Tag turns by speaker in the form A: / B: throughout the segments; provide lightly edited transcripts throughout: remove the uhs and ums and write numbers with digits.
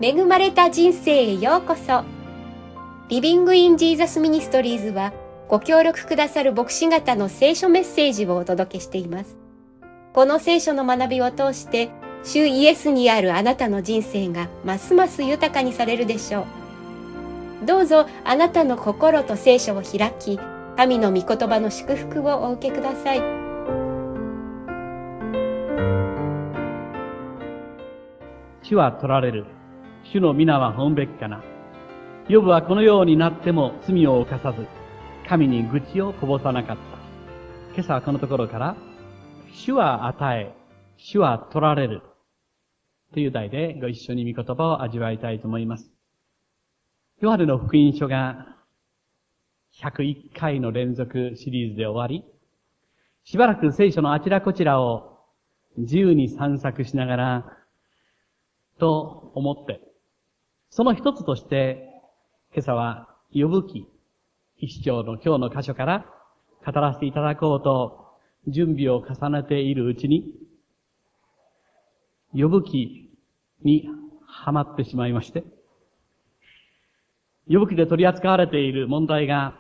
A: 恵まれた人生へようこそ。リビングインジーザスミニストリーズはご協力くださる牧師方の聖書メッセージをお届けしています。この聖書の学びを通して主イエスにあるあなたの人生がますます豊かにされるでしょう。どうぞあなたの心と聖書を開き、神の御言葉の祝福をお受けください。
B: 主は取られる。主の皆は褒むべきかな。ヨブはこのようになっても罪を犯さず、神に愚痴をこぼさなかった。今朝はこのところから、主は与え、主は取られる。という題でご一緒に御言葉を味わいたいと思います。ヨハネの福音書が101回の連続シリーズで終わり、しばらく聖書のあちらこちらを自由に散策しながら、と思って、その一つとして、今朝はヨブ記一章の今日の箇所から語らせていただこうと準備を重ねているうちに、ヨブ記にはまってしまいまして、ヨブ記で取り扱われている問題が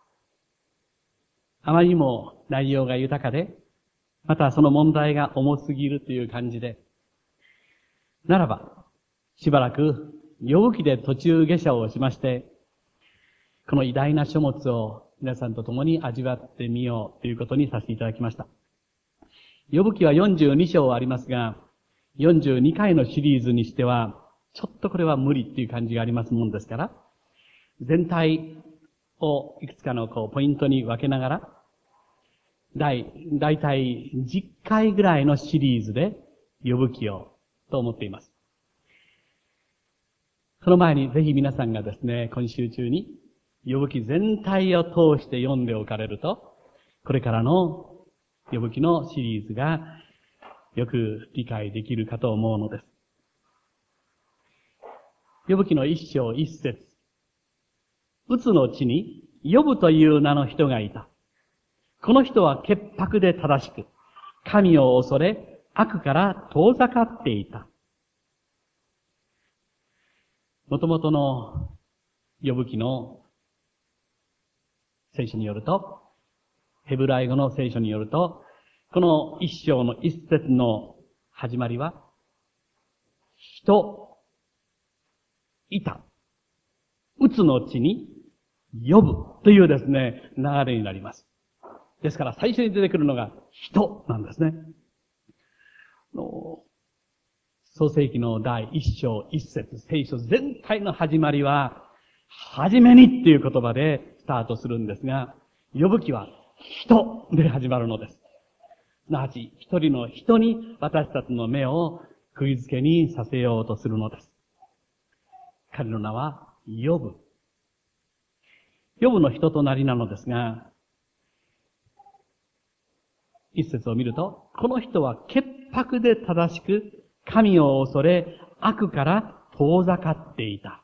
B: あまりにも内容が豊かで、またその問題が重すぎるという感じで、ならば、しばらく、ヨブ記で途中下車をしまして、この偉大な書物を皆さんと共に味わってみようということにさせていただきました。ヨブ記は42章ありますが、42回のシリーズにしては、ちょっとこれは無理っていう感じがありますもんですから、全体をいくつかのポイントに分けながら、だいたい10回ぐらいのシリーズでヨブ記をと思っています。その前にぜひ皆さんがですね、今週中にヨブ記全体を通して読んでおかれると、これからのヨブ記のシリーズがよく理解できるかと思うのです。ヨブ記の一章一節。うつの地にヨブという名の人がいた。この人は潔白で正しく、神を恐れ、悪から遠ざかっていた。もともとのヨブ記の聖書によると、ヘブライ語の聖書によると、この一章の一節の始まりは、人、いた、うつの地に呼ぶというですね、流れになります。ですから最初に出てくるのが人なんですね。創世記の第一章一節、聖書全体の始まりは、はじめにっていう言葉でスタートするんですが、ヨブ記は人で始まるのです。すなわち、一人の人に私たちの目を釘付けにさせようとするのです。彼の名はヨブ。ヨブの人となりなのですが、一節を見ると、この人は潔白で正しく、神を恐れ、悪から遠ざかっていた。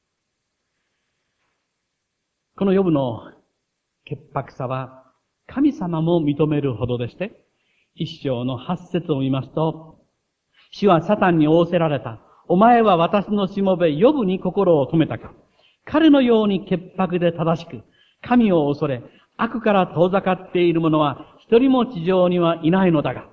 B: このヨブの潔白さは、神様も認めるほどでして、一章の八節を見ますと、主はサタンに仰せられた。お前は私のしもべヨブに心を止めたか。彼のように潔白で正しく、神を恐れ、悪から遠ざかっている者は一人も地上にはいないのだが。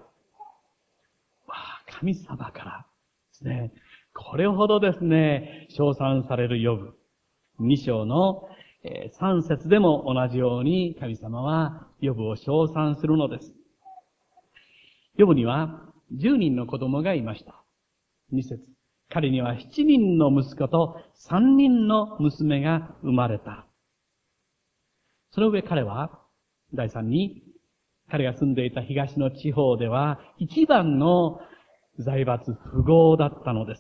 B: 神様からですね、これほどですね、称賛されるヨブ。2章の3節でも同じように神様はヨブを称賛するのです。ヨブには10人の子供がいました。2節。彼には7人の息子と3人の娘が生まれた。その上彼は、第3に、彼が住んでいた東の地方では一番の財閥富豪だったのです。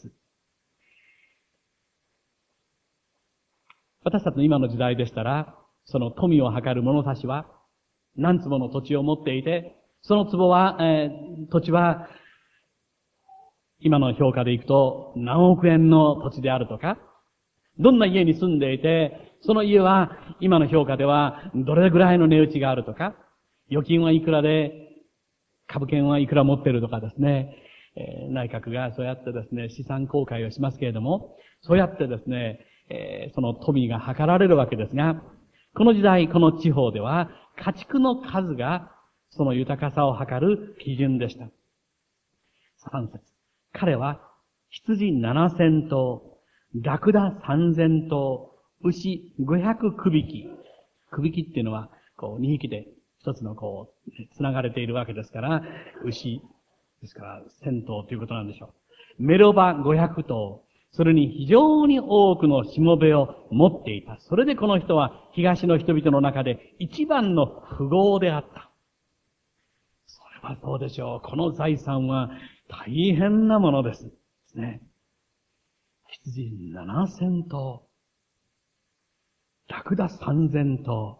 B: 私たちの今の時代でしたら、その富を測る物差しは、何坪の土地を持っていて、その土地は、今の評価でいくと何億円の土地であるとか、どんな家に住んでいて、その家は今の評価ではどれぐらいの値打ちがあるとか、預金はいくらで、株券はいくら持ってるとかですね。 内閣がそうやってですね、資産公開をしますけれども、そうやってですね、その富が計られるわけですが、この時代、この地方では、家畜の数がその豊かさを測る基準でした。3節。彼は羊7000頭、ラクダ3000頭、牛500区引き。区引きっていうのは、こう、2匹で一つのこう、繋がれているわけですから、牛ですから、1000頭ということなんでしょう。メロバ500頭、それに非常に多くのしもべを持っていた。それでこの人は東の人々の中で一番の富豪であった。それはそうでしょう。この財産は大変なものです。ですね。羊7000頭。ラクダ3000頭。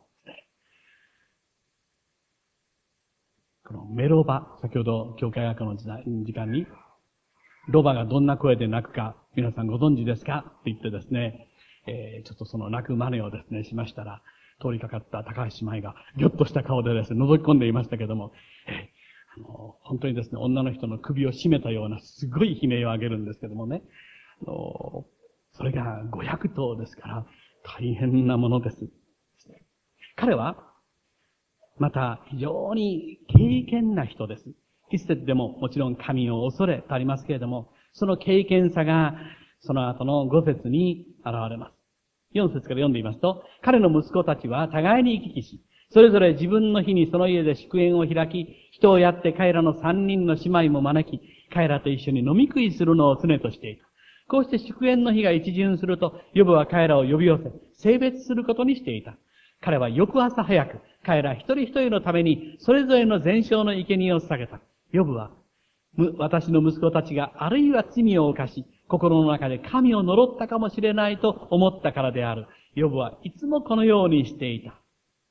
B: このメロバ、先ほど教会学の時間に、ロバがどんな声で鳴くか、皆さんご存知ですかって言ってですね、ちょっとその鳴く真似をですね、しましたら、通りかかった高橋姉妹が、ぎょっとした顔でですね、覗き込んでいましたけども、本当にですね、女の人の首を絞めたような、すごい悲鳴を上げるんですけどもね、それが500頭ですから、大変なものです。彼は、また、非常に経験な人です。一節でももちろん神を恐れとありますけれども、その経験さが、その後の5節に現れます。4節から読んでいますと、彼の息子たちは互いに行き来し、それぞれ自分の日にその家で祝宴を開き、人をやって彼らの3人の姉妹も招き、彼らと一緒に飲み食いするのを常としていた。こうして祝宴の日が一巡すると、ヨブは彼らを呼び寄せ、性別することにしていた。彼は翌朝早く、彼ら一人一人のために、それぞれの全焼の生贄を捧げた。ヨブは、私の息子たちがあるいは罪を犯し、心の中で神を呪ったかもしれないと思ったからである。ヨブはいつもこのようにしていた。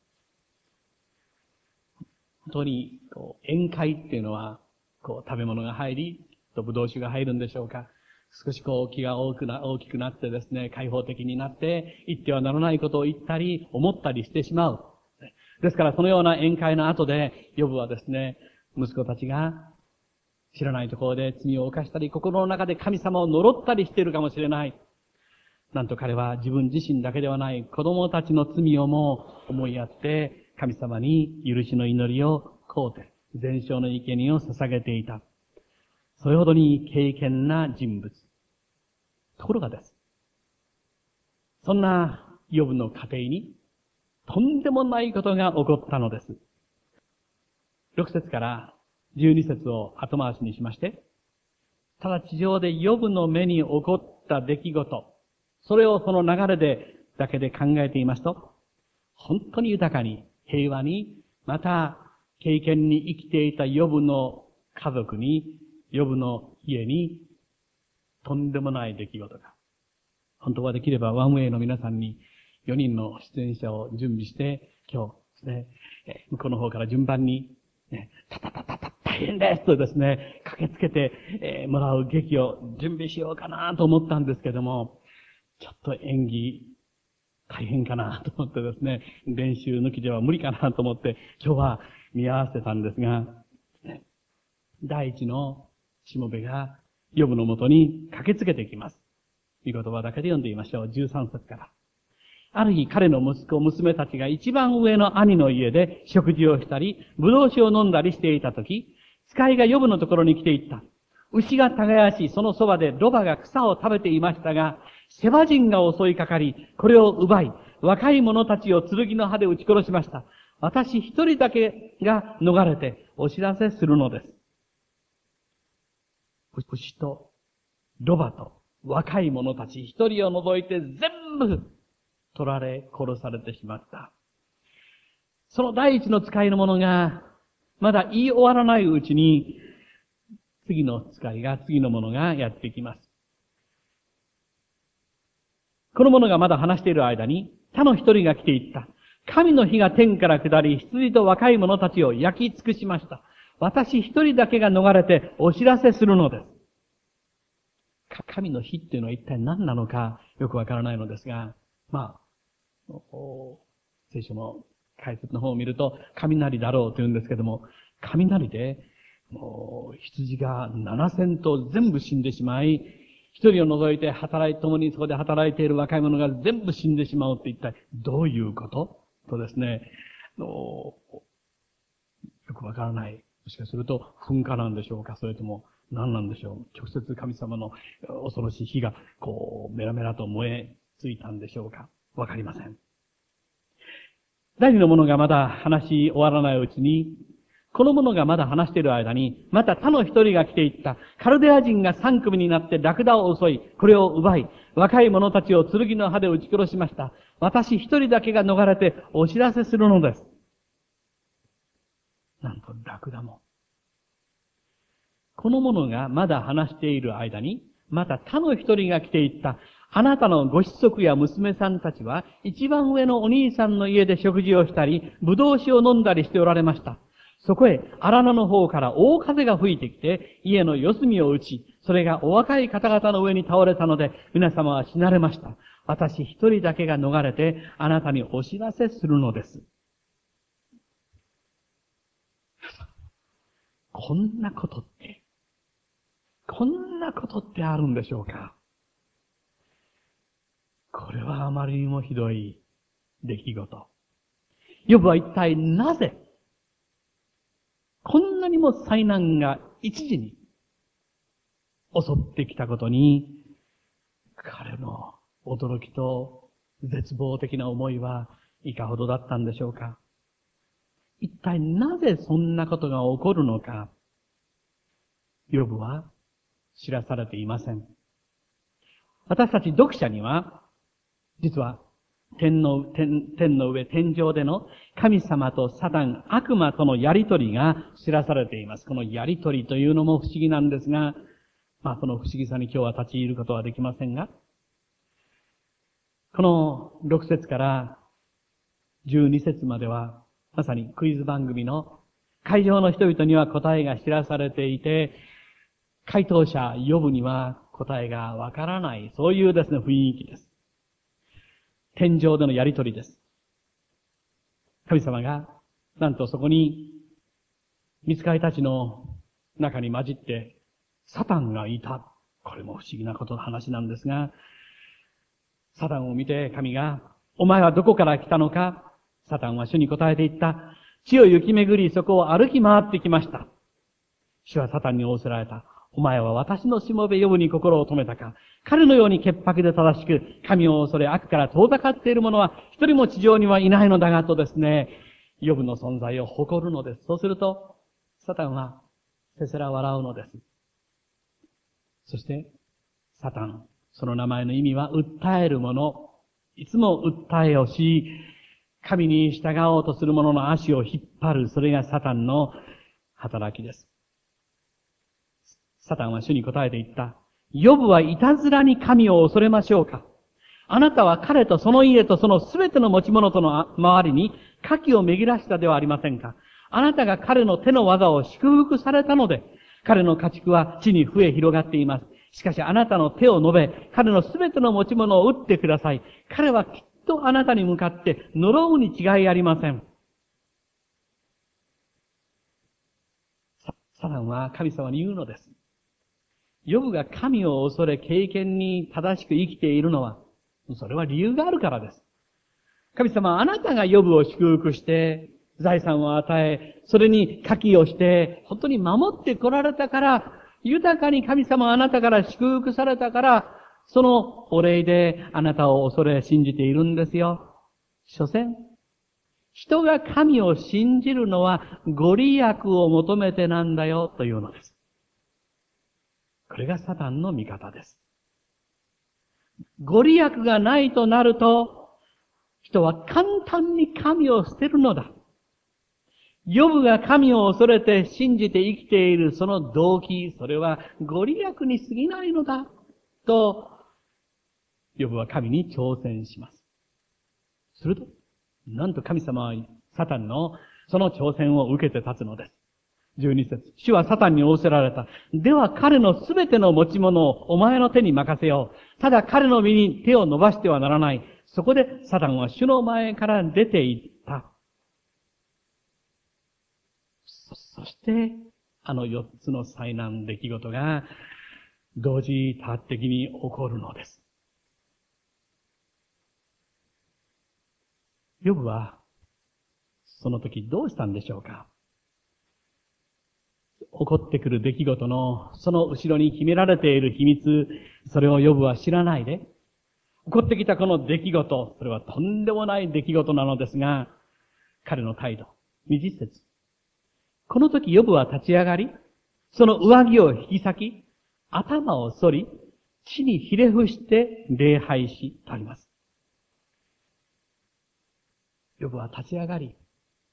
B: 本当に、宴会っていうのは、食べ物が入り、ブドウ酒が入るんでしょうか。少し気が大きくなってですね、開放的になって、言ってはならないことを言ったり、思ったりしてしまう。ですから、そのような宴会の後で、ヨブはですね、息子たちが知らないところで罪を犯したり、心の中で神様を呪ったりしているかもしれない。なんと彼は自分自身だけではない子供たちの罪をも思いやって、神様に許しの祈りを請うて、全焼の生贄を捧げていた。それほどに敬虔な人物。ところがです。そんなヨブの家庭に、とんでもないことが起こったのです。6節から12節を後回しにしまして、ただ地上でヨブの目に起こった出来事、それをその流れだけで考えていますと、本当に豊かに、平和に、また敬虔に生きていたヨブの家族に、ヨブの家に、とんでもない出来事が。本当はできればワンウェイの皆さんに4人の出演者を準備して、今日ですね、向こうの方から順番に、大変ですとですね、駆けつけて、もらう劇を準備しようかなと思ったんですけども、ちょっと演技大変かなと思ってですね、練習抜きでは無理かなと思って今日は見合わせたんですが、第一のしもべがヨブのもとに駆けつけてきます。御言葉だけで読んでみましょう。13節から。ある日彼の息子、娘たちが一番上の兄の家で食事をしたり、ブドウ酒を飲んだりしていたとき、使いがヨブのところに来ていった。牛が耕し、そのそばでロバが草を食べていましたが、セバ人が襲いかかり、これを奪い、若い者たちを剣の刃で撃ち殺しました。私一人だけが逃れてお知らせするのです。牛とロバと若い者たち一人を除いて全部取られ殺されてしまった。その第一の使いの者がまだ言い終わらないうちに次の者がやってきます。この者がまだ話している間に他の一人が来ていった。神の火が天から下り、羊と若い者たちを焼き尽くしました。私一人だけが逃れてお知らせするのです。神の火っていうのは一体何なのかよくわからないのですが、聖書の解説の方を見ると雷だろうと言うんですけども、雷でもう羊が7000頭全部死んでしまい、一人を除いて共にそこで働いている若い者が全部死んでしまうって一体どういうこととですね、よくわからない。もしかすると噴火なんでしょうか、それとも何なんでしょう。直接神様の恐ろしい火がメラメラと燃えついたんでしょうか。わかりません。第二の者がまだ話し終わらないうちに、この者がまだ話している間に、また他の一人が来ていった。カルデア人が3組になってラクダを襲い、これを奪い、若い者たちを剣の刃で撃ち殺しました。私一人だけが逃れてお知らせするのです。なんとラクダも。この者がまだ話している間に、また他の一人が来ていった。あなたのご子息や娘さんたちは、一番上のお兄さんの家で食事をしたり、ぶどう酒を飲んだりしておられました。そこへ荒野の方から大風が吹いてきて、家の四隅を打ち、それがお若い方々の上に倒れたので、皆様は死なれました。私一人だけが逃れて、あなたにお知らせするのです。こんなことってあるんでしょうか。これはあまりにもひどい出来事。ヨブは一体なぜ、こんなにも災難が一時に襲ってきたことに、彼の驚きと絶望的な思いはいかほどだったんでしょうか。一体なぜそんなことが起こるのか、ヨブは知らされていません。私たち読者には、実は天の上、天上での神様とサタン、悪魔とのやりとりが知らされています。このやりとりというのも不思議なんですが、その不思議さに今日は立ち入ることはできませんが、この6節から12節までは、まさにクイズ番組の会場の人々には答えが知らされていて、回答者ヨブには答えがわからない、そういうですね、雰囲気です。天上でのやりとりです。神様が、なんとそこに、御使いたちの中に混じって、サタンがいた。これも不思議なことの話なんですが、サタンを見て神が、お前はどこから来たのか。サタンは主に答えて言った。地を行き巡り、そこを歩き回ってきました。主はサタンに仰せられた。お前は私のしもべヨブに心を止めたか。彼のように潔白で正しく、神を恐れ悪から遠ざかっている者は一人も地上にはいないのだがとですね、ヨブの存在を誇るのです。そうすると、サタンはせせら笑うのです。そして、サタン、その名前の意味は訴える者、いつも訴えをし、神に従おうとする者の足を引っ張る、それがサタンの働きです。サタンは主に答えて言った。ヨブはいたずらに神を恐れましょうか。あなたは彼とその家とそのすべての持ち物との周りに火器を巡らしたではありませんか。あなたが彼の手の技を祝福されたので、彼の家畜は地に増え広がっています。しかしあなたの手を伸べ、彼のすべての持ち物を打ってください。彼はきっとあなたに向かって呪うに違いありません。サタンは神様に言うのです。ヨブが神を恐れ経験に正しく生きているのは、それは理由があるからです。神様はあなたがヨブを祝福して、財産を与え、それに課金をして、本当に守ってこられたから、豊かに神様はあなたから祝福されたから、そのお礼であなたを恐れ信じているんですよ。所詮、人が神を信じるのはご利益を求めてなんだよというのです。これがサタンの見方です。ご利益がないとなると、人は簡単に神を捨てるのだ。ヨブが神を恐れて信じて生きているその動機、それはご利益に過ぎないのだ。と、ヨブは神に挑戦します。すると、なんと神様はサタンのその挑戦を受けて立つのです。12節。主はサタンに仰せられた。では彼のすべての持ち物をお前の手に任せよう。ただ彼の身に手を伸ばしてはならない。そこでサタンは主の前から出て行った。そして、 あの4つの災難出来事が同時多発的に起こるのです。ヨブはその時どうしたんでしょうか。起こってくる出来事のその後ろに秘められている秘密、それをヨブは知らないで、起こってきたこの出来事、それはとんでもない出来事なのですが、彼の態度、20節。この時ヨブは立ち上がり、その上着を引き裂き、頭を反り、地にひれ伏して礼拝し、とあります。ヨブは立ち上がり、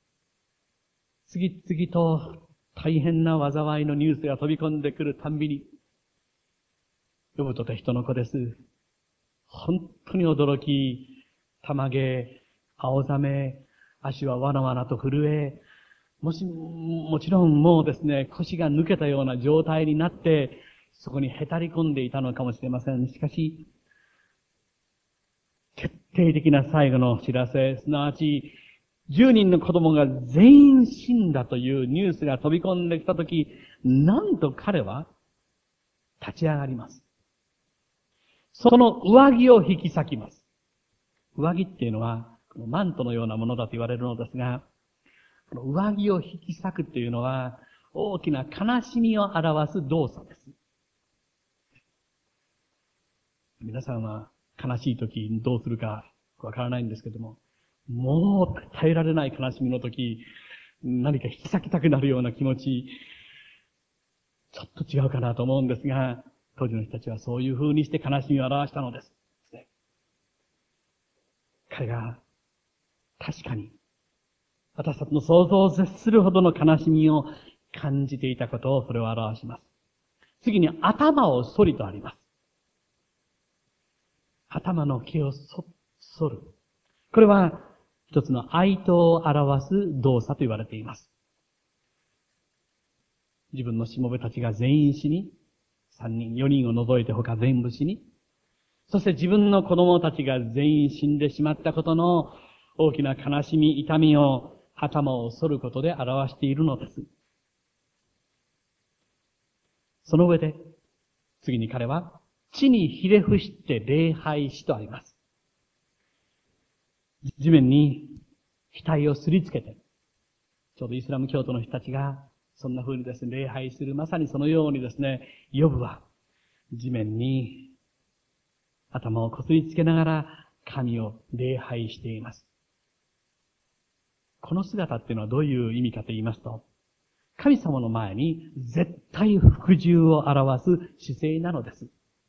B: 次々と大変な災いのニュースが飛び込んでくるたんびに、ヨブとて人の子です。本当に驚き、たまげ、青ざめ、足はわなわなと震え、もちろんもうですね、腰が抜けたような状態になって、そこにへたり込んでいたのかもしれません。しかし、決定的な最後の知らせ、すなわち、10人の子供が全員死んだというニュースが飛び込んできたとき、なんと彼は立ち上がります。その上着を引き裂きます。上着っていうのは、このマントのようなものだと言われるのですが、この上着を引き裂くっていうのは、大きな悲しみを表す動作です。皆さんは悲しい時にどうするかわからないんですけども、もう耐えられない悲しみの時、何か引き裂きたくなるような気持ち、ちょっと違うかなと思うんですが、当時の人たちはそういう風にして悲しみを表したのです。彼が確かに私たちの想像を絶するほどの悲しみを感じていたことをそれを表します。次に頭を反りとあります。頭の毛を反る。これは一つの哀悼を表す動作と言われています。自分のしもべたちが全員死に、3人、4人を除いて他全部死に、そして自分の子供たちが全員死んでしまったことの大きな悲しみ、痛みを頭を反ることで表しているのです。その上で、次に彼は、地にひれ伏して礼拝しとあります。地面に額をすりつけて、ちょうどイスラム教徒の人たちが、そんな風にですね、礼拝する、まさにそのようにですね、ヨブは、地面に頭をこすりつけながら、神を礼拝しています。この姿っていうのはどういう意味かと言いますと、神様の前に絶対服従を表す姿勢なのです。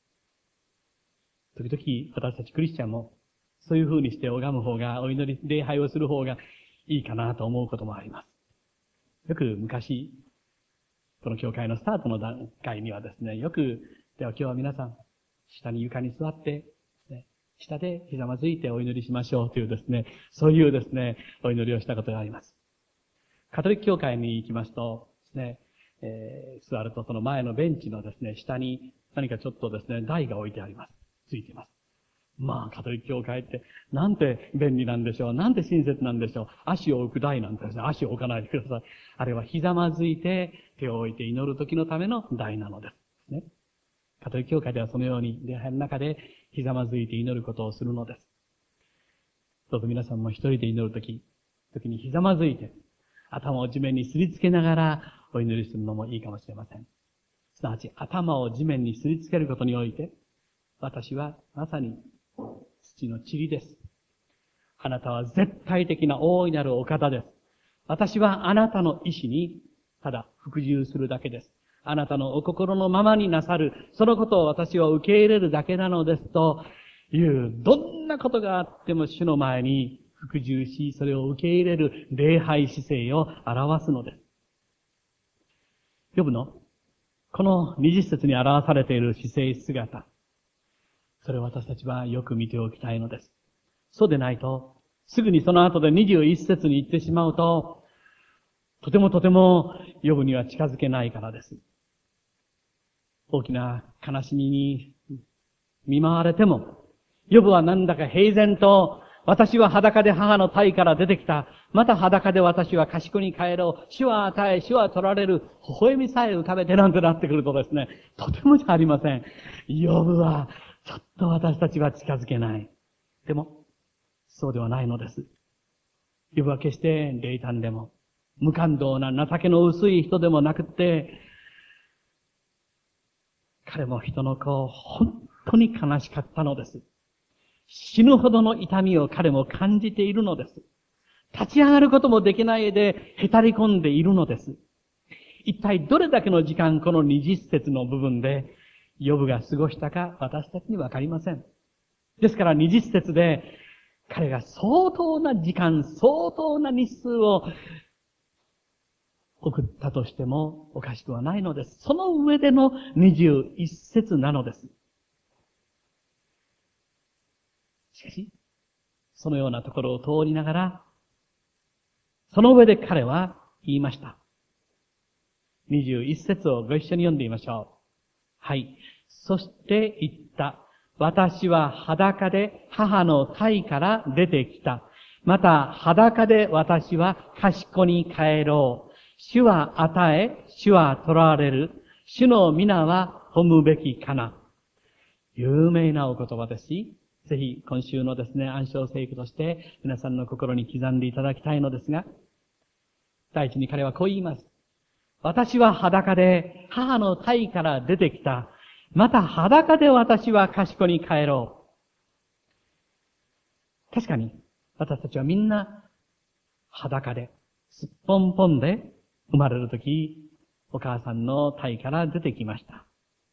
B: 時々私たちクリスチャンもそういう風にして拝む方が、お祈り、礼拝をする方がいいかなと思うこともあります。よく昔、この教会のスタートの段階にはですね、よく、では今日は皆さん、下に床に座って、下でひざまずいてお祈りしましょうというですね、そういうですね、お祈りをしたことがあります。カトリック教会に行きますとですね、座るとその前のベンチのですね、下に何かちょっとですね、台が置いてあります。ついています。まあ、カトリック教会って、なんて便利なんでしょう。なんて親切なんでしょう。足を置く台なんてですね、足を置かないでください。あれはひざまずいて、手を置いて祈る時のための台なのです。ね。カトリック教会ではそのように、礼拝の中でひざまずいて祈ることをするのです。どうぞ皆さんも一人で祈る時にひざまずいて、頭を地面にすりつけながらお祈りするのもいいかもしれません。すなわち頭を地面にすりつけることにおいて、私はまさに土の塵です。あなたは絶対的な大いなるお方です。私はあなたの意志にただ服従するだけです。あなたのお心のままになさる、そのことを私は受け入れるだけなのですという、どんなことがあっても主の前に服従し、それを受け入れる礼拝姿勢を表すのです。ヨブのこの20節に表されている姿勢姿、それを私たちはよく見ておきたいのです。そうでないと、すぐにその後で21節に行ってしまうと、とてもヨブには近づけないからです。大きな悲しみに見舞われても、ヨブはなんだか平然と私は裸で母の体から出てきた。また裸で私は賢に帰ろう。主は与え、主は取られる。微笑みさえ浮かべてなんてなってくるとですね、とてもじゃありません。ヨブは、ちょっと私たちは近づけない。でも、そうではないのです。ヨブは決して冷淡でも、無感動な情けの薄い人でもなくって、彼も人の子を本当に悲しかったのです。死ぬほどの痛みを彼も感じているのです。立ち上がることもできないで、へたり込んでいるのです。一体どれだけの時間この20節の部分で、ヨブが過ごしたか私たちにわかりません。ですから20節で、彼が相当な時間、相当な日数を送ったとしてもおかしくはないのです。その上での21節なのです。しかし、そのようなところを通りながら、その上で彼は言いました。21節をご一緒に読んでみましょう。はい。そして言った。私は裸で母の胎から出てきた。また裸で私は賢に帰ろう。主は与え、主は取られる。主の皆は褒むべきかな。有名なお言葉ですし、ぜひ今週のですね、暗唱聖句として皆さんの心に刻んでいただきたいのですが、第一に彼はこう言います。私は裸で母の胎から出てきた。また裸で私は賢に帰ろう。確かに、私たちはみんな裸で、すっぽんぽんで生まれるとき、お母さんの胎から出てきました。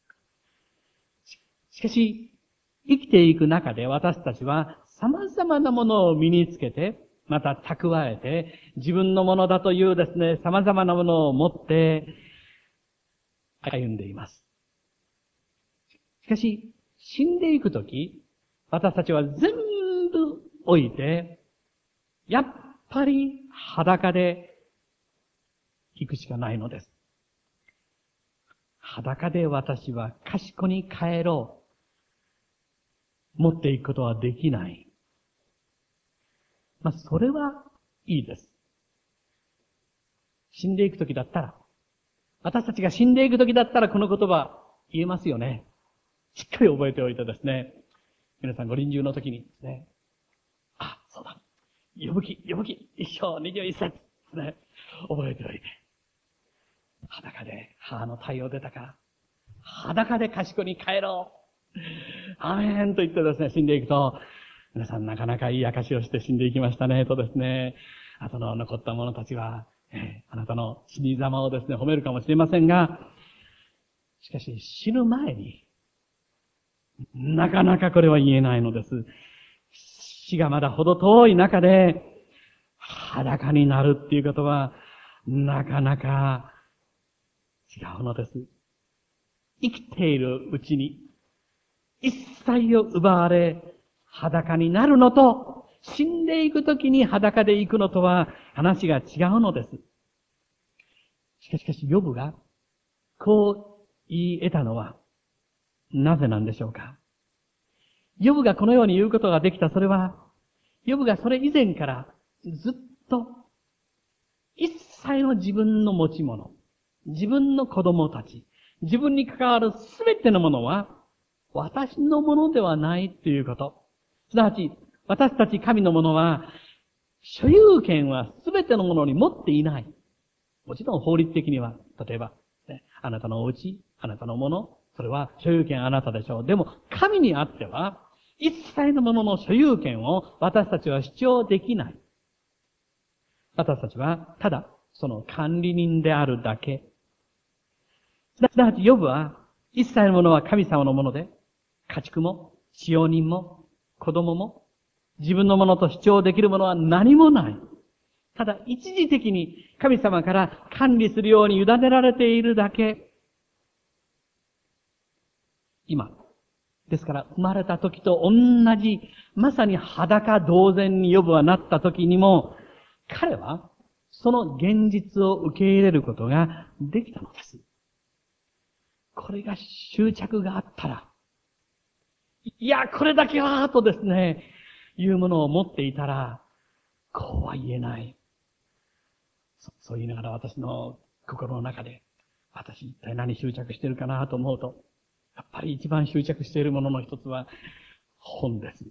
B: しかし、生きていく中で私たちは様々なものを身につけて、また蓄えて、自分のものだというですね、様々なものを持って歩んでいます。しかし、死んでいくとき、私たちは全部置いて、やっぱり裸で行くしかないのです。裸で私は賢に帰ろう。持っていくことはできない。それはいいです。死んでいくときだったら、私たちが死んでいくときだったらこの言葉言えますよね。しっかり覚えておいてですね。皆さんご臨終の時にですね。そうだ。呼ぶ記、一章21節ですね。覚えておいて。裸で母の体を出たから、裸で賢に帰ろう。アーメンと言ってですね、死んでいくと、皆さんなかなかいい証をして死んでいきましたね、とですね、後の残った者たちは、あなたの死に様をですね、褒めるかもしれませんが、しかし死ぬ前に、なかなかこれは言えないのです。死がまだほど遠い中で、裸になるっていうことは、なかなか違うのです。生きているうちに、一切を奪われ、裸になるのと、死んでいくときに裸で行くのとは話が違うのです。しかし、ヨブが、こう言い得たのは、なぜなんでしょうか。ヨブがこのように言うことができた、それは、ヨブがそれ以前からずっと、一切の自分の持ち物、自分の子供たち、自分に関わるすべてのものは、私のものではないということ。すなわち、私たち神のものは、所有権はすべてのものに持っていない。もちろん法律的には、例えば、あなたのお家、あなたのもの、それは所有権あなたでしょう。でも、神にあっては、一切のものの所有権を私たちは主張できない。私たちは、ただ、その管理人であるだけ。すなわち、ヨブは、一切のものは神様のもので、家畜も、使用人も、子供も、自分のものと主張できるものは何もない。ただ、一時的に神様から管理するように委ねられているだけ。今。ですから、生まれた時と同じ、まさに裸同然にヨブはなった時にも、彼は、その現実を受け入れることができたのです。これが執着があったら、いや、これだけは、とですね、 いうものを持っていたら、こうは言えない。そう言いながら私の心の中で、私一体何執着してるかなと思うと、やっぱり一番執着しているものの一つは、本です。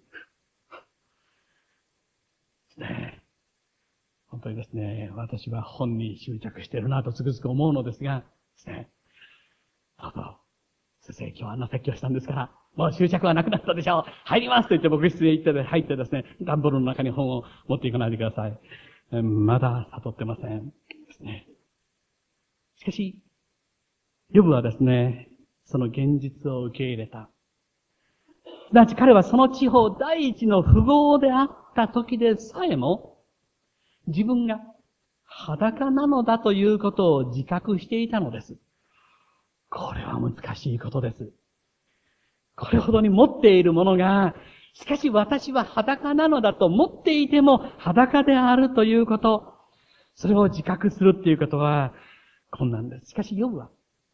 B: ね、本当にですね、私は本に執着しているなとつくづく思うのですが、ですね、どうぞ、先生今日はあんな説教したんですから、もう執着はなくなったでしょう。入りますと言って牧室へ行って入ってですね、段ボールの中に本を持っていかないでください。まだ悟ってません。ですね。しかし、ヨブはですね、その現実を受け入れた。すなわち彼はその地方第一の富豪であった時でさえも、自分が裸なのだということを自覚していたのです。これは難しいことです。これほどに持っているものが、しかし私は裸なのだと持っていても裸であるということ、それを自覚するっていうことは困難です。しかしヨブは、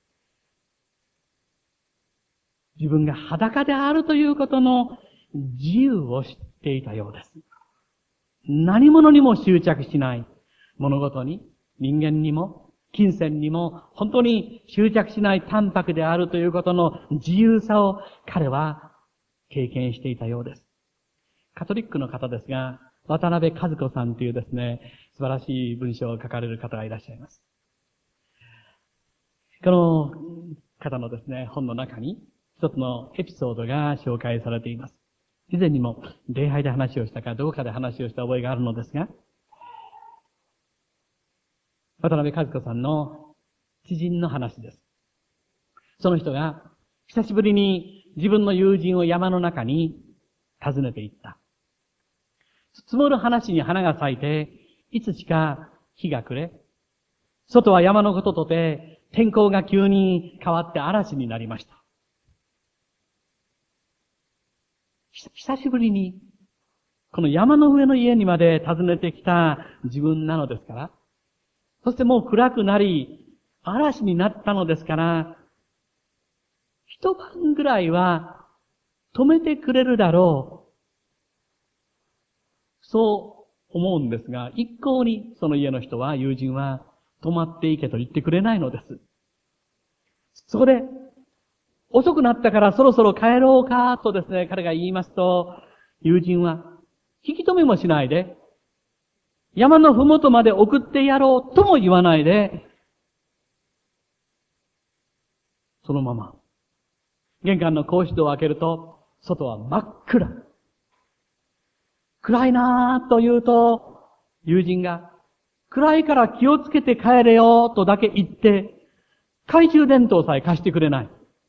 B: 自分が裸であるということの自由を知っていたようです。何者にも執着しない。物事に、人間にも、金銭にも、本当に執着しない淡白であるということの自由さを彼は経験していたようです。カトリックの方ですが、渡辺和子さんというですね、素晴らしい文章を書かれる方がいらっしゃいます。この方のですね、本の中に一つのエピソードが紹介されています。以前にも礼拝で話をしたか、どこかで話をした覚えがあるのですが、渡辺和子さんの知人の話です。その人が久しぶりに自分の友人を山の中に訪ねて行った。積もる話に花が咲いて、いつしか日が暮れ、外は山のこととて、天候が急に変わって嵐になりました。久しぶりに、この山の上の家にまで訪ねてきた自分なのですから、そしてもう暗くなり、嵐になったのですから、一晩ぐらいは止めてくれるだろう。そう思うんですが、一向にその家の人は、友人は、泊まっていけと言ってくれないのです。そこで、遅くなったからそろそろ帰ろうかとですね、彼が言いますと、友人は、引き止めもしないで、山のふもとまで送ってやろうとも言わないで、そのまま、玄関の格子戸を開けると、外は真っ暗。暗いなぁと言うと、友人が、暗いから気をつけて帰れよとだけ言って、懐中電灯さえ貸してくれない。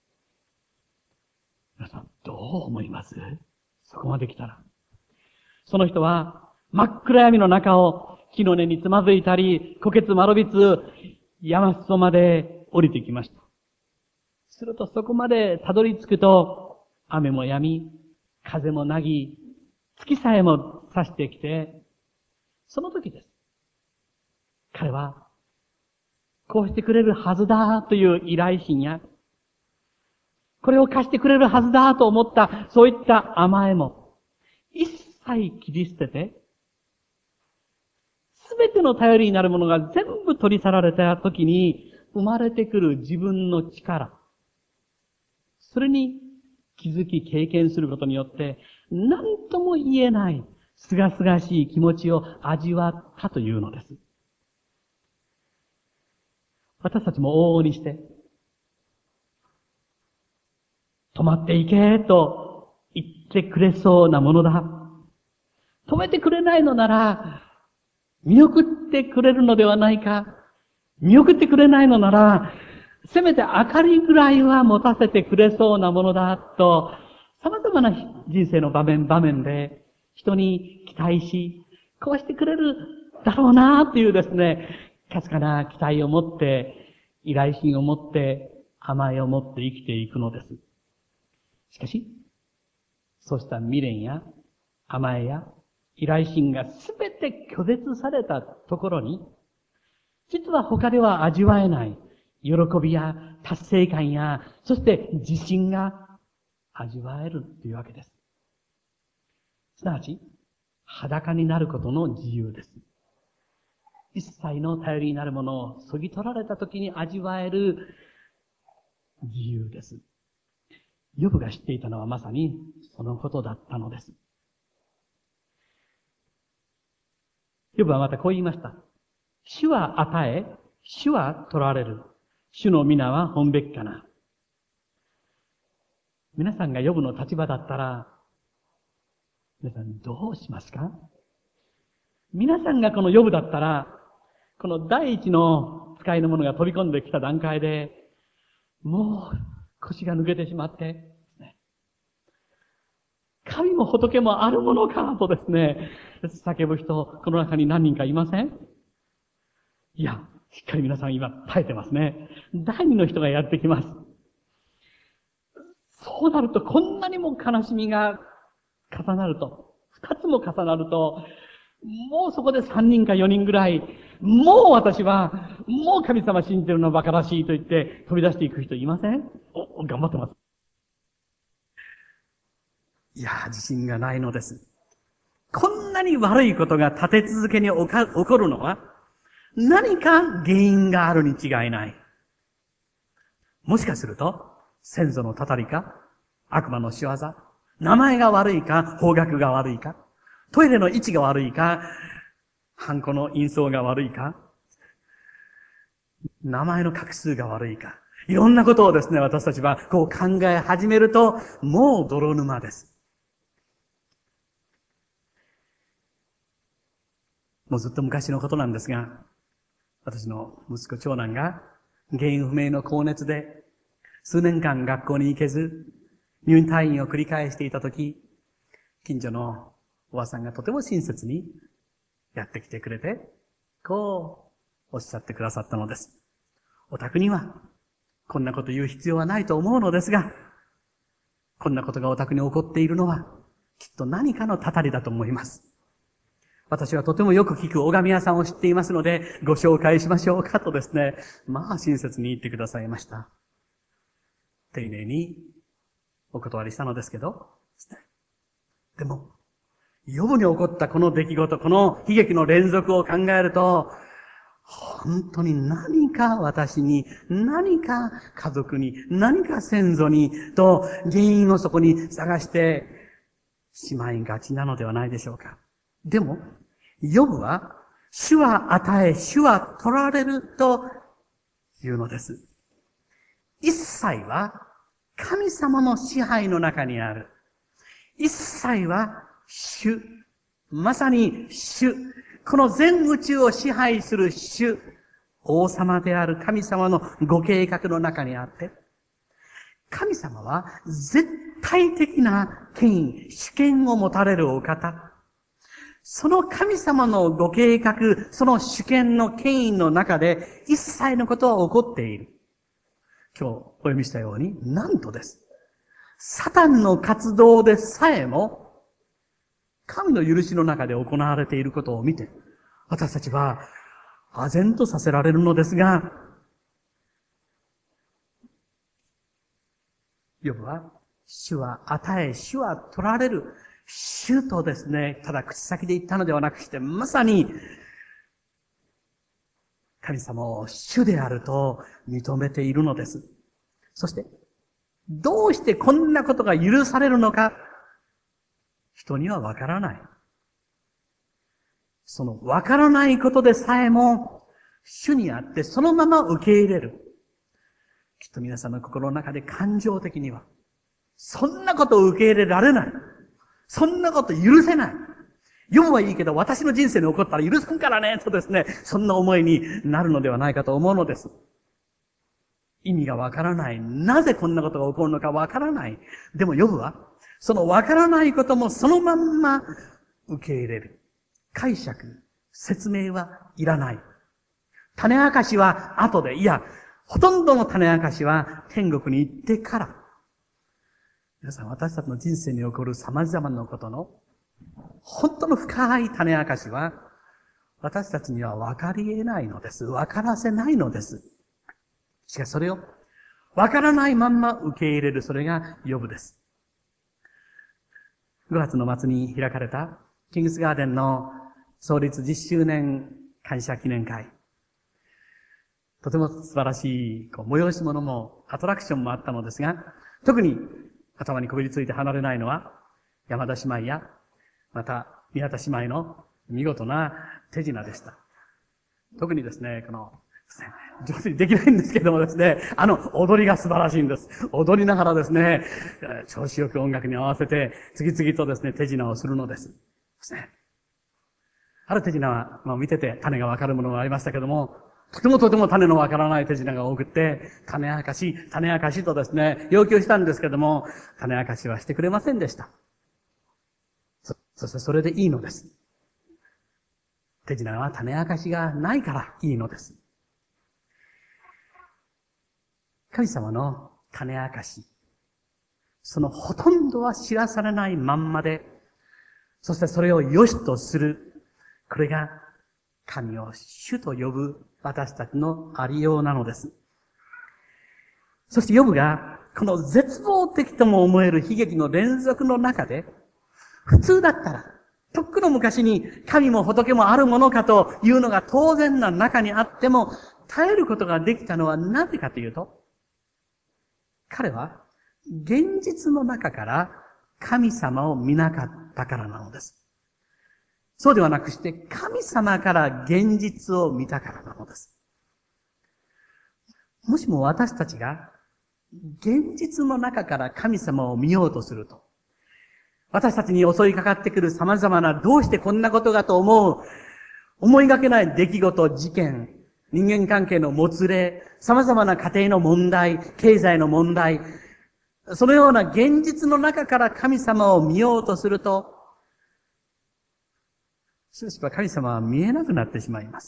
B: 皆さん、どう思います？そこまで来たら。その人は、真っ暗闇の中を木の根につまずいたり、虎穴まろびつ、山裾まで降りてきました。するとそこまでたどり着くと、雨も止み、風もなぎ、月さえも差してきて、その時です。彼は、こうしてくれるはずだという依頼心や、これを貸してくれるはずだと思った、そういった甘えも、一切切り捨てて、すべての頼りになるものが全部取り去られた時に、生まれてくる自分の力。それに気づき経験することによって、何とも言えない、すがすがしい気持ちを味わったというのです。私たちも往々にして、止まっていけと言ってくれそうなものだ。止めてくれないのなら、見送ってくれるのではないか。見送ってくれないのなら、せめて明かりぐらいは持たせてくれそうなものだと、様々な人生の場面で人に期待し、こうしてくれるだろうなというですね、かすかな期待を持って、依頼心を持って、甘えを持って生きていくのです。しかし、そうした未練や甘えや依頼心がすべて拒絶されたところに、実は他では味わえない喜びや達成感や、そして自信が味わえるというわけです。すなわち、 裸になることの自由です。一切の頼りになるものをそぎ取られた時に味わえる自由です。ヨブが知っていたのはまさにそのことだったのです。ヨブはまたこう言いました。主は与え、主は取られる。主の皆は本べきかな。皆さんがヨブの立場だったら、皆さんどうしますか？皆さんがこのヨブだったら、この第一の使いの者が飛び込んできた段階で、もう腰が抜けてしまって、神も仏もあるものかとですね、叫ぶ人、この中に何人かいません？いや、しっかり皆さん今耐えてますね。第二の人がやってきます。そうなると、こんなにも悲しみが重なると、二つも重なると、もうそこで3人か4人ぐらい、もう私は、もう神様信じてるのは馬鹿らしいと言って飛び出していく人いません？頑張ってます。いや、自信がないのです。こんなに悪いことが立て続けに起こるのは、何か原因があるに違いない。もしかすると、先祖のたたりか、悪魔の仕業、名前が悪いか、方角が悪いか、トイレの位置が悪いか、ハンコの印象が悪いか、名前の画数が悪いか、いろんなことをですね、私たちはこう考え始めると、もう泥沼です。もうずっと昔のことなんですが、私の息子長男が原因不明の高熱で数年間学校に行けず入院退院を繰り返していたとき、近所のおばさんがとても親切にやってきてくれて、こうおっしゃってくださったのです。お宅にはこんなこと言う必要はないと思うのですが、こんなことがお宅に起こっているのはきっと何かのたたりだと思います。私はとてもよく聞く拝み屋さんを知っていますので、ご紹介しましょうかとですね、まあ親切に言ってくださいました。丁寧にお断りしたのですけど、でも、ヨブに起こったこの出来事、この悲劇の連続を考えると、本当に何か私に、何か家族に、何か先祖に、と原因をそこに探してしまいがちなのではないでしょうか。でも、ヨブは、主は与え、主は取られるというのです。一切は神様の支配の中にある。一切は主。まさに主。この全宇宙を支配する主。王様である神様のご計画の中にあって、神様は絶対的な権威、主権を持たれるお方。その神様のご計画、その主権の権威の中で一切のことは起こっている。今日お読みしたように、なんとです。サタンの活動でさえも、神の許しの中で行われていることを見て、私たちは、唖然とさせられるのですが、ヨブは、主は与え、主は取られる。主とですね、ただ口先で言ったのではなくして、まさに、神様を主であると認めているのです。そして、どうしてこんなことが許されるのか、人にはわからない。そのわからないことでさえも、主にあってそのまま受け入れる。きっと皆さんの心の中で感情的には、そんなことを受け入れられない。そんなこと許せない。ヨブはいいけど私の人生に起こったら許さんからね、とですね、そんな思いになるのではないかと思うのです。意味がわからない。なぜこんなことが起こるのかわからない。でもヨブは、そのわからないこともそのまんま受け入れる。解釈、説明はいらない。種明かしは後で、いや、ほとんどの種明かしは天国に行ってから。皆さん、私たちの人生に起こる様々なことの本当の深い種明かしは私たちには分かり得ないのです。分からせないのです。しかしそれを分からないまんま受け入れる、それがヨブです。5月の末に開かれたキングスガーデンの創立10周年感謝記念会。とても素晴らしい催し物もアトラクションもあったのですが、特に頭にこびりついて離れないのは、山田姉妹や、また宮田姉妹の見事な手品でした。特にですね、上手にできないんですけどもですね、踊りが素晴らしいんです。踊りながらですね、調子よく音楽に合わせて、次々とですね、手品をするのです。ある手品は、見てて種がわかるものがありましたけども、とても種のわからない手品が多くって、種明かしとですね、要求したんですけども、種明かしはしてくれませんでした。そしてそれでいいのです。手品は種明かしがないからいいのです。神様の種明かし、そのほとんどは知らされないまんまで、そしてそれを良しとする、これが神を主と呼ぶ私たちのありようなのです。そしてヨブがこの絶望的とも思える悲劇の連続の中で、普通だったら、とっくの昔に神も仏もあるものかというのが当然な中にあっても耐えることができたのはなぜかというと、彼は現実の中から神様を見なかったからなのです。そうではなくして神様から現実を見たからなのです。もしも私たちが現実の中から神様を見ようとすると、私たちに襲いかかってくる様々などうしてこんなことがと思いがけない出来事、事件、人間関係のもつれ、様々な家庭の問題、経済の問題、そのような現実の中から神様を見ようとすると、しばしば神様は見えなくなってしまいます。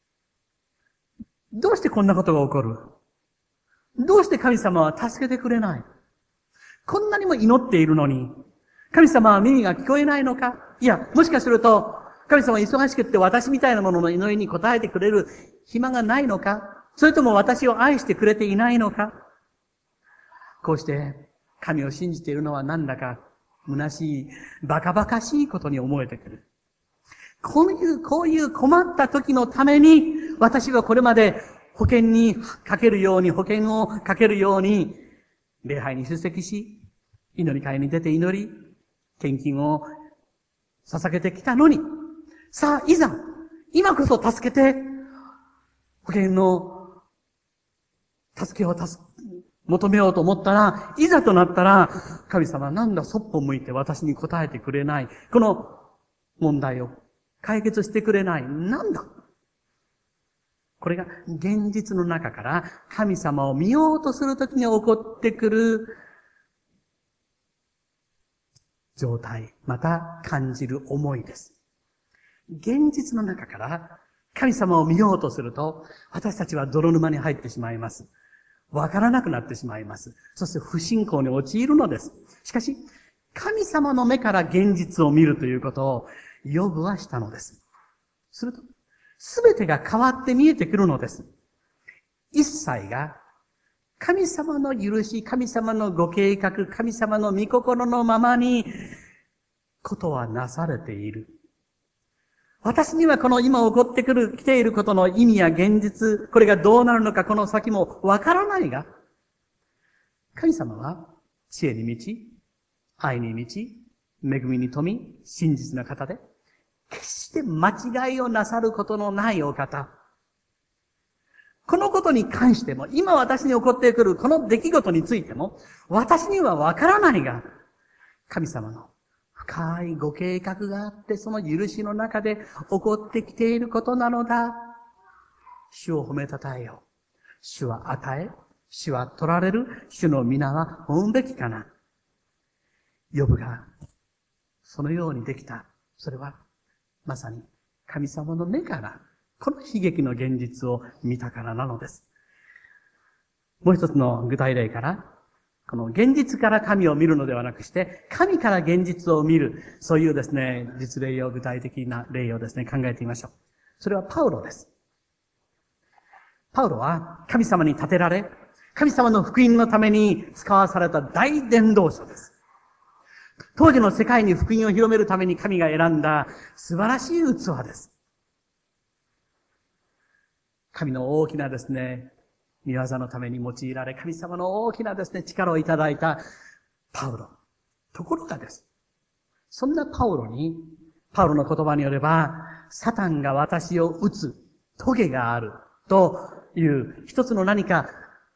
B: どうしてこんなことが起こる？どうして神様は助けてくれない？こんなにも祈っているのに、神様は耳が聞こえないのか？いや、もしかすると、神様は忙しくって私みたいなものの祈りに応えてくれる暇がないのか？それとも私を愛してくれていないのか？こうして神を信じているのはなんだか虚しい、バカバカしいことに思えてくる。こういう困った時のために、私はこれまで保険をかけるように、礼拝に出席し、祈り会に出て祈り、献金を捧げてきたのに、さあ、いざ、今こそ助けて、保険の助けを求めようと思ったら、いざとなったら、神様なんだそっぽ向いて私に答えてくれない。この問題を解決してくれない。なんだ？これが現実の中から神様を見ようとするときに起こってくる状態、また感じる思いです。現実の中から神様を見ようとすると、私たちは泥沼に入ってしまいます。わからなくなってしまいます。そして不信仰に陥るのです。しかし、神様の目から現実を見るということを、ヨブはしたのです。すると、すべてが変わって見えてくるのです。一切が、神様の許し、神様のご計画、神様の御心のままに、ことはなされている。私にはこの今起こって来ていることの意味や現実、これがどうなるのかこの先もわからないが、神様は知恵に満ち、愛に満ち、恵みに富み、真実な方で、決して間違いをなさることのないお方。このことに関しても、今私に起こってくるこの出来事についても、私にはわからないが、神様の深いご計画があって、その許しの中で起こってきていることなのだ。主を褒めたたえよう。主は与え、主は取られる、主の皆は褒むべきかな。ヨブがそのようにできた。それはまさに神様の目からこの悲劇の現実を見たからなのです。もう一つの具体例から、この現実から神を見るのではなくして、神から現実を見る、そういうですね、実例を具体的な例をですね、考えてみましょう。それはパウロです。パウロは神様に立てられ、神様の福音のために使わされた大伝道者です。 当時の世界に福音を広めるために神が選んだ素晴らしい器です。神の大きなですね、御業のために用いられ、神様の大きなですね、力をいただいたパウロ。ところがです。そんなパウロの言葉によれば、サタンが私を撃つ棘があるという一つの何か、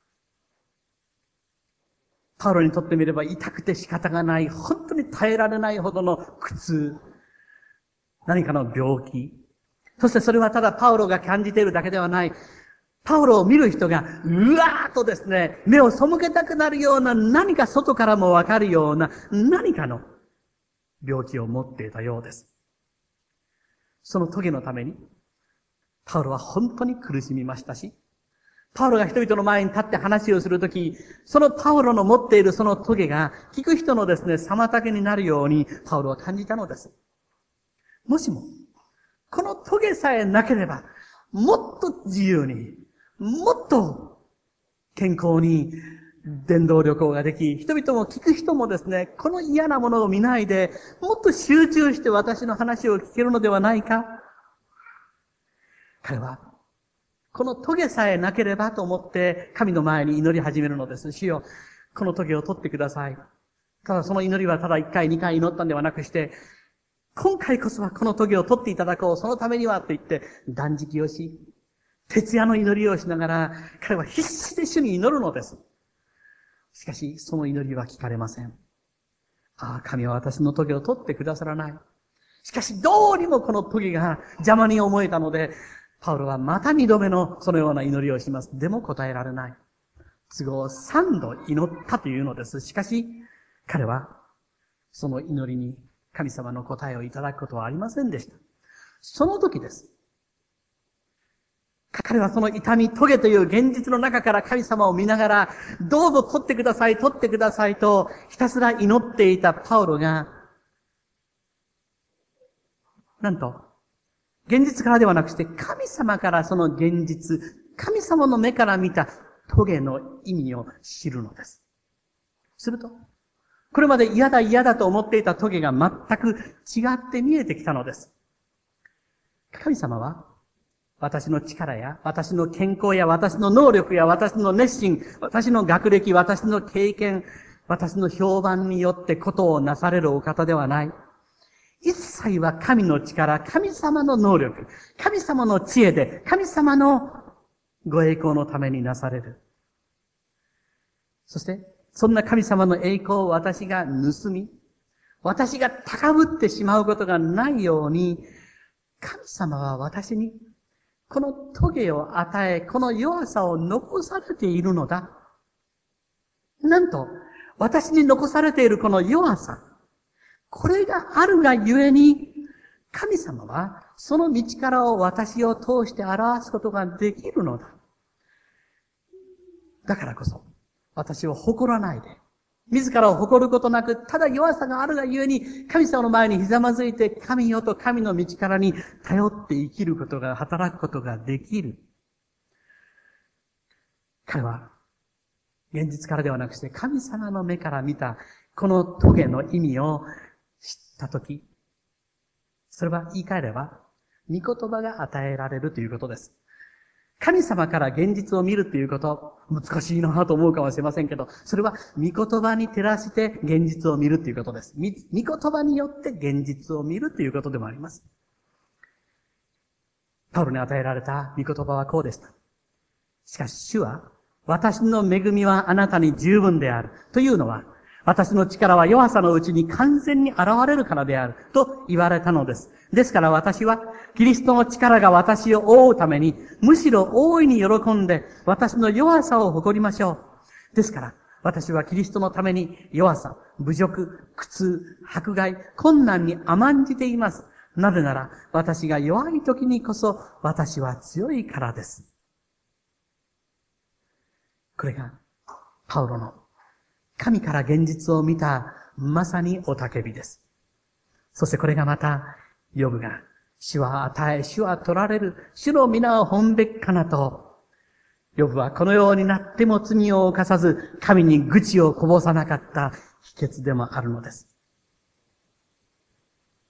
B: パウロにとってみれば痛くて仕方がない、本当に耐えられないほどの苦痛、何かの病気。そしてそれはただパウロが感じているだけではない。パウロを見る人が、うわーっとですね、目を背けたくなるような、何か外からもわかるような、何かの病気を持っていたようです。その棘のために、パウロは本当に苦しみましたし、パウロが人々の前に立って話をするとき、そのパウロの持っているその棘が、聞く人のですね、妨げになるように、パウロは感じたのです。もしも、この棘さえなければ、もっと自由に、もっと健康に伝道旅行ができ、人々も聞く人もですね、この嫌なものを見ないで、もっと集中して私の話を聞けるのではないか。彼は、この棘さえなければと思って神の前に祈り始めるのです。主よ、この棘を取ってください。ただその祈りはただ1回2回祈ったんではなくして、今回こそはこの棘を取っていただこう。そのためにはと言って断食をし、徹夜の祈りをしながら彼は必死で主に祈るのです。しかしその祈りは聞かれません。ああ、神は私の棘を取ってくださらない。しかしどうにもこの棘が邪魔に思えたので、パウロはまた2度目のそのような祈りをします。でも答えられない。都合3度祈ったというのです。しかし、彼はその祈りに神様の答えをいただくことはありませんでした。その時です。彼はその痛み、棘という現実の中から神様を見ながら、どうぞ取ってください、取ってくださいと、ひたすら祈っていたパウロが、なんと、現実からではなくして、神様からその現実、神様の目から見た棘の意味を知るのです。すると、これまで嫌だと思っていた棘が全く違って見えてきたのです。神様は、私の力や、私の健康や、私の能力や、私の熱心、私の学歴、私の経験、私の評判によってことをなされるお方ではない。一切は神の力、神様の能力、神様の知恵で、神様のご栄光のためになされる。そして、そんな神様の栄光を私が盗み、私が高ぶってしまうことがないように、神様は私に、この棘を与え、この弱さを残されているのだ。なんと、私に残されているこの弱さ、これがあるがゆえに、神様はその道からを私を通して表すことができるのだ。だからこそ、私を誇らないで、自らを誇ることなく、ただ弱さがあるがゆえに、神様の前にひざまずいて、神よと神の道からに頼って生きることが、働くことができる。彼は、現実からではなくして、神様の目から見た、この棘の意味を知ったとき、それは言い換えれば、御言葉が与えられるということです。神様から現実を見るということ、難しいなと思うかもしれませんけど、それは御言葉に照らして現実を見るということです。御言葉によって現実を見るということでもあります。パウロに与えられた御言葉はこうでした。しかし主は、私の恵みはあなたに十分である。というのは、私の力は弱さのうちに完全に現れるからである。と言われたのです。ですから私は、キリストの力が私を覆うために、むしろ大いに喜んで、私の弱さを誇りましょう。ですから、私はキリストのために弱さ、侮辱、苦痛、迫害、困難に甘んじています。なぜなら、私が弱い時にこそ、私は強いからです。これが、パウロの神から現実を見た、まさに雄たけびです。そしてこれがまた、ヨブが、主は与え、主は取られる、主の皆を本べきかなと、ヨブはこのようになっても罪を犯さず、神に愚痴をこぼさなかった秘訣でもあるのです。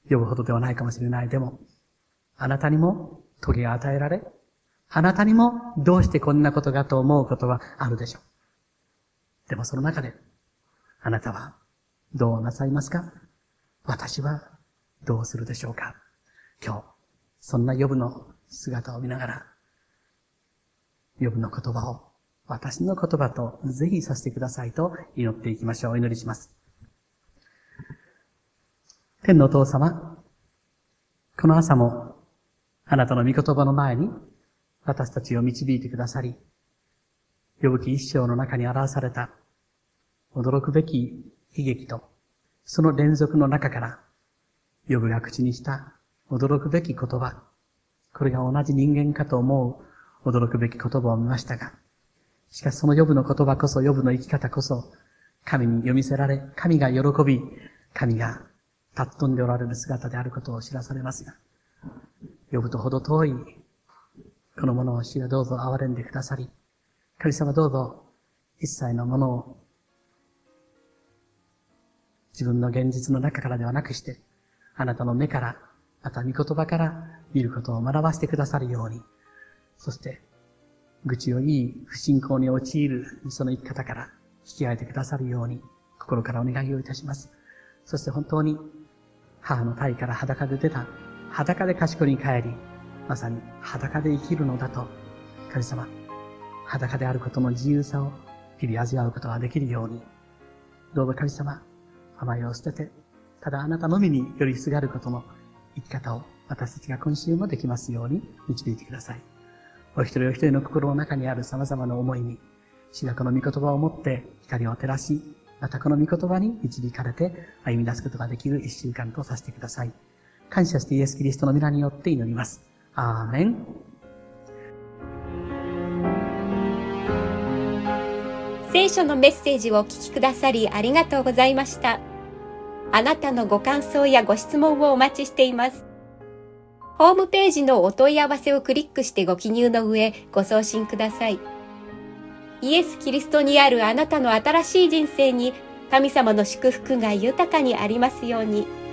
C: 呼ぶほどではないかもしれない。でも、あなたにも時が与えられ、あなたにもどうしてこんなことがと思うことはあるでしょう。でもその中で、あなたはどうなさいますか？私はどうするでしょうか？今日、そんなヨブの姿を見ながら、ヨブの言葉を私の言葉とぜひさせてくださいと祈っていきましょう。お祈りします。天のお父様、この朝もあなたの御言葉の前に私たちを導いてくださり、ヨブ記一章の中に表された驚くべき悲劇と、その連続の中から、ヨブが口にした驚くべき言葉、これが同じ人間かと思う驚くべき言葉を見ましたが、しかしそのヨブの言葉こそ、ヨブの生き方こそ、神に読みせられ、神が喜び、神が尊んでおられる姿であることを知らされますが、ヨブとほど遠い、このものを主がどうぞ憐れんでくださり、神様どうぞ一切のものを自分の現実の中からではなくして、あなたの目から、また御言葉から見ることを学ばせてくださるように、そして、愚痴を言い、不信仰に陥るその生き方から引き上げてくださるように、心からお願いをいたします。そして本当に、母の体から裸で出た、裸で賢に帰り、まさに裸で生きるのだと、神様、裸であることの自由さを日々味わうことができるように、どうぞ神様、甘えを捨てて、ただあなたのみによりすがることの生き方を私たちが今週もできますように導いてください。お一人お一人の心の中にある様々な思いに、主がこの御言葉をもって光を照らし、またこの御言葉に導かれて歩み出すことができる一週間とさせてください。感謝してイエス・キリストの皆によって祈ります。アーメン。
A: 聖書のメッセージをお聞きくださりありがとうございました。あなたのご感想やご質問をお待ちしています。ホームページのお問い合わせをクリックしてご記入の上、ご送信ください。イエス・キリストにあるあなたの新しい人生に、神様の祝福が豊かにありますように。